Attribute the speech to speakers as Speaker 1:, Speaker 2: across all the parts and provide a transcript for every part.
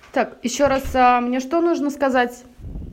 Speaker 1: Так, еще раз, мне что нужно сказать?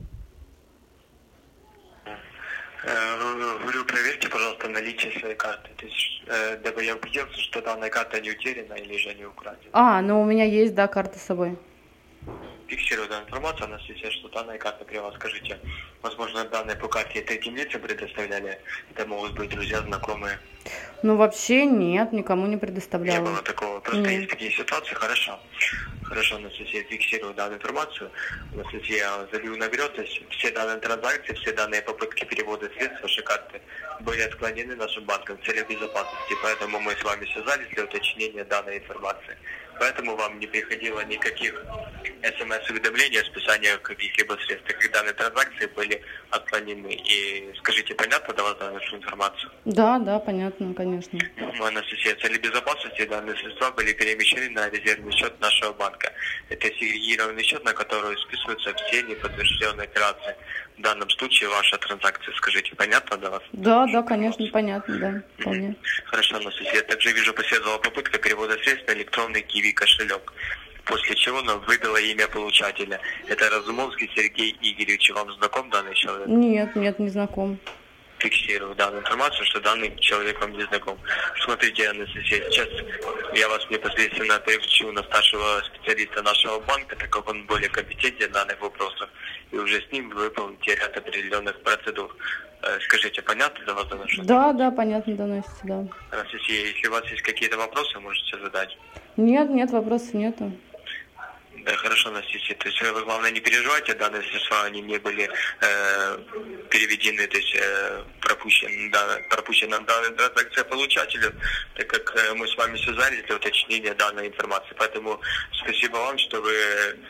Speaker 2: Говорю, проверьте, пожалуйста, наличие своей карты. То есть, дабы я убедился, что данная карта не утеряна или же не украдена.
Speaker 1: Ну у меня есть, да, карта с собой.
Speaker 2: Фиксирую данную информацию, она свидетельствует, что данная карта при вас. Скажите, возможно, данные по карте третьим лицам предоставляли? Это могут быть друзья, знакомые.
Speaker 1: Ну, вообще нет, никому не
Speaker 2: Не
Speaker 1: предоставляла.
Speaker 2: было такого. Просто есть такие ситуации, хорошо. Хорошо, у нас если я фиксирую данную информацию, у нас если я залью наперед, то есть все данные транзакции, все данные попытки перевода средств вашей карты были отклонены нашим банком в целях безопасности, поэтому мы с вами связались для уточнения данной информации. Поэтому вам не приходило никаких смс-уведомлений о списании каких-либо средств, так как данные транзакции были отклонены. И скажите, понятно для вас данную информацию?
Speaker 1: Да, понятно, конечно.
Speaker 2: Анастасия, в цели безопасности данные средства были перемещены на резервный счет нашего банка. Это сегрегированный счет, на который списываются все неподтвержденные операции. В данном случае ваша транзакция. Скажите, понятно для вас?
Speaker 1: Да, конечно, понятно, да, вполне.
Speaker 2: Хорошо, Анастасия. Также вижу, последовала попытка перевода средств на электронный Киви кошелек. После чего нам выбило имя получателя. Это Разумовский Сергей Игоревич. Вам знаком данный человек?
Speaker 1: Нет, не знаком.
Speaker 2: Фиксирую данную информацию, что данный человек вам не знаком. Смотрите, Анастасия, сейчас я вас непосредственно переключу на старшего специалиста нашего банка, так как он более компетентен в данных вопросах, и уже с ним вы выполните ряд определенных процедур. Скажите, понятно для вас данное?
Speaker 1: Да, понятно доносится, да.
Speaker 2: Анастасия, если у вас есть какие-то вопросы, можете задать.
Speaker 1: Нет, вопросов нету.
Speaker 2: Да, хорошо, Анастасия. То есть вы, главное, не переживайте, данные средства, они не были переведены, то есть пропущена данная транзакция получателю, так как мы с вами связались для уточнения данной информации. Поэтому спасибо вам, что вы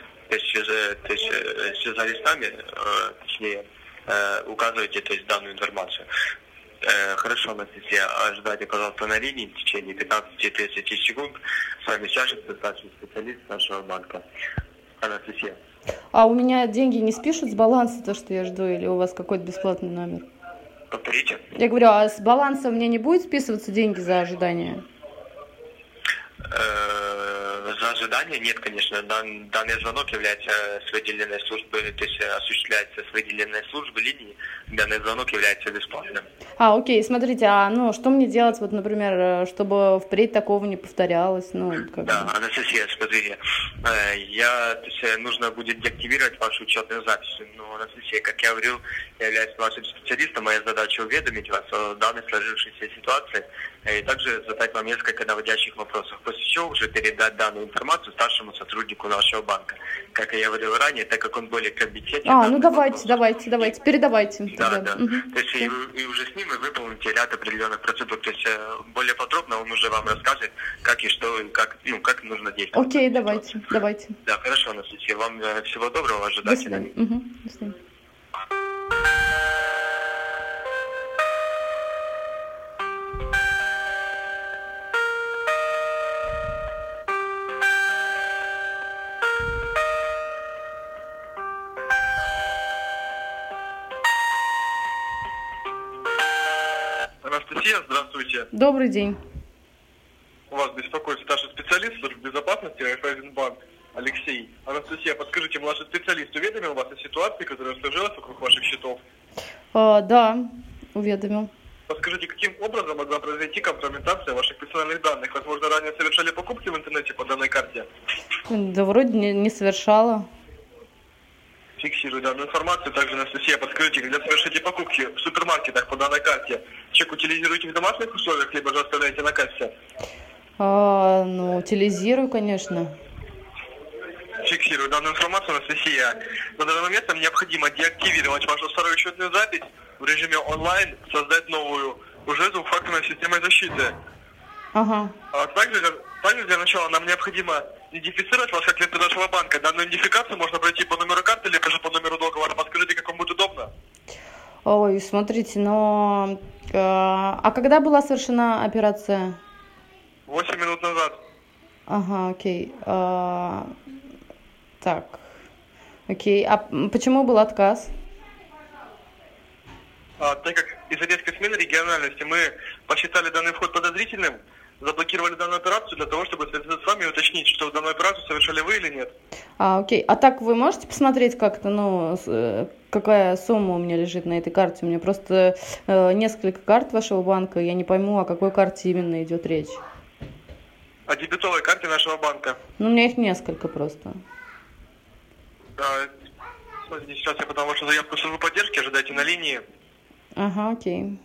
Speaker 2: связались с нами, точнее, указываете, то есть, данную информацию. Хорошо, Анастасия, ожидайте, пожалуйста, на линии в течение 15-30 секунд. С вами свяжется старший специалист нашего банка. Анастасия.
Speaker 1: А у меня деньги не спишут с баланса, то, что я жду, или у вас какой-то бесплатный номер?
Speaker 2: Повторите.
Speaker 1: Я говорю, а с баланса мне не будет списываться деньги за ожидание?
Speaker 2: За ожидание нет, конечно. Данный звонок является с выделенной службы, то есть осуществляется с выделенной службы линии. Данный звонок является бесплатным.
Speaker 1: Окей, смотрите, что мне делать, вот, например, чтобы впредь такого не повторялось?
Speaker 2: Да, Анастасия, смотрите, нужно будет деактивировать вашу учетную запись. Но, Анастасия, как я говорил, я являюсь вашим специалистом, моя задача уведомить вас о данной сложившейся ситуации и также задать вам несколько наводящих вопросов, после чего уже передать данную информацию старшему сотруднику нашего банка. Как я говорил ранее, так как он более компетентен.
Speaker 1: Давайте, передавайте.
Speaker 2: Да. Угу. То есть и уже с ним вы выполните ряд определенных процедур. То есть более подробно он уже вам расскажет, как и что, и как нужно действовать.
Speaker 1: Окей, давайте.
Speaker 2: Да, хорошо, Анастасия. Вам всего доброго, ожидайте.
Speaker 1: До свидания. Угу. До свидания.
Speaker 2: Анастасия, здравствуйте.
Speaker 1: Добрый день.
Speaker 2: Вас беспокоит старший специалист службы безопасности Райффайзенбанк Алексей. Анастасия, подскажите, младший специалист уведомил вас о ситуации, которая сложилась вокруг ваших счетов?
Speaker 1: Да, уведомил.
Speaker 2: Подскажите, каким образом могла произойти компрометация ваших персональных данных? Возможно, ранее совершали покупки в интернете по данной карте?
Speaker 1: Да вроде не совершала.
Speaker 2: Фиксирую данную информацию. Также, Анастасия, подскажите, когда совершите покупки в супермаркетах по данной карте, чек утилизируете в домашних условиях, либо же оставляете на кассе?
Speaker 1: Утилизирую, конечно.
Speaker 2: Фиксирую данную информацию, Анастасия. На данный момент нам необходимо деактивировать вашу старую учетную запись в режиме онлайн, создать новую, уже с двухфакторной системой защиты.
Speaker 1: Ага.
Speaker 2: Также для начала нам необходимо идентифицировать вас как клиента нашего банка. Данную идентификацию можно пройти по номеру карты, либо же по номеру договора. Подскажите, как вам будет удобно?
Speaker 1: Ой, смотрите, а когда была совершена операция?
Speaker 2: 8 минут назад.
Speaker 1: Ага, окей. Так, окей. А почему был отказ?
Speaker 2: Так как из-за резкой смены региональности мы посчитали данный вход подозрительным, заблокировали данную операцию для того, чтобы связаться с вами и уточнить, что данную операцию совершали вы или нет.
Speaker 1: Окей. А так вы можете посмотреть как-то, ну, какая сумма у меня лежит на этой карте? У меня просто несколько карт вашего банка, я не пойму, о какой карте именно идет речь.
Speaker 2: О дебетовой карте нашего банка.
Speaker 1: Ну, у меня их несколько просто.
Speaker 2: Да, смотрите, сейчас я подам вашу заявку в службу поддержки, ожидайте на линии.
Speaker 1: Ага, окей.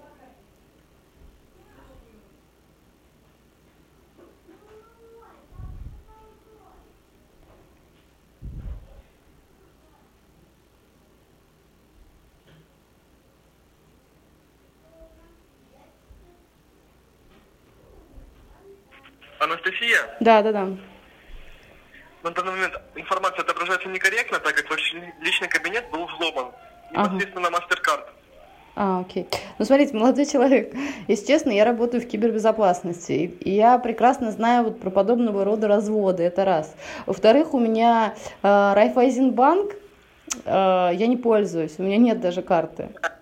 Speaker 2: Анастасия,
Speaker 1: Да, да, да.
Speaker 2: на данный момент информация отображается некорректно, так как ваш личный кабинет был взломан. Непосредственно на MasterCard.
Speaker 1: Окей. Ну, смотрите, молодой человек, если честно, я работаю в кибербезопасности, и я прекрасно знаю вот про подобного рода разводы, это раз. Во-вторых, у меня Райффайзенбанк, я не пользуюсь, у меня нет даже карты.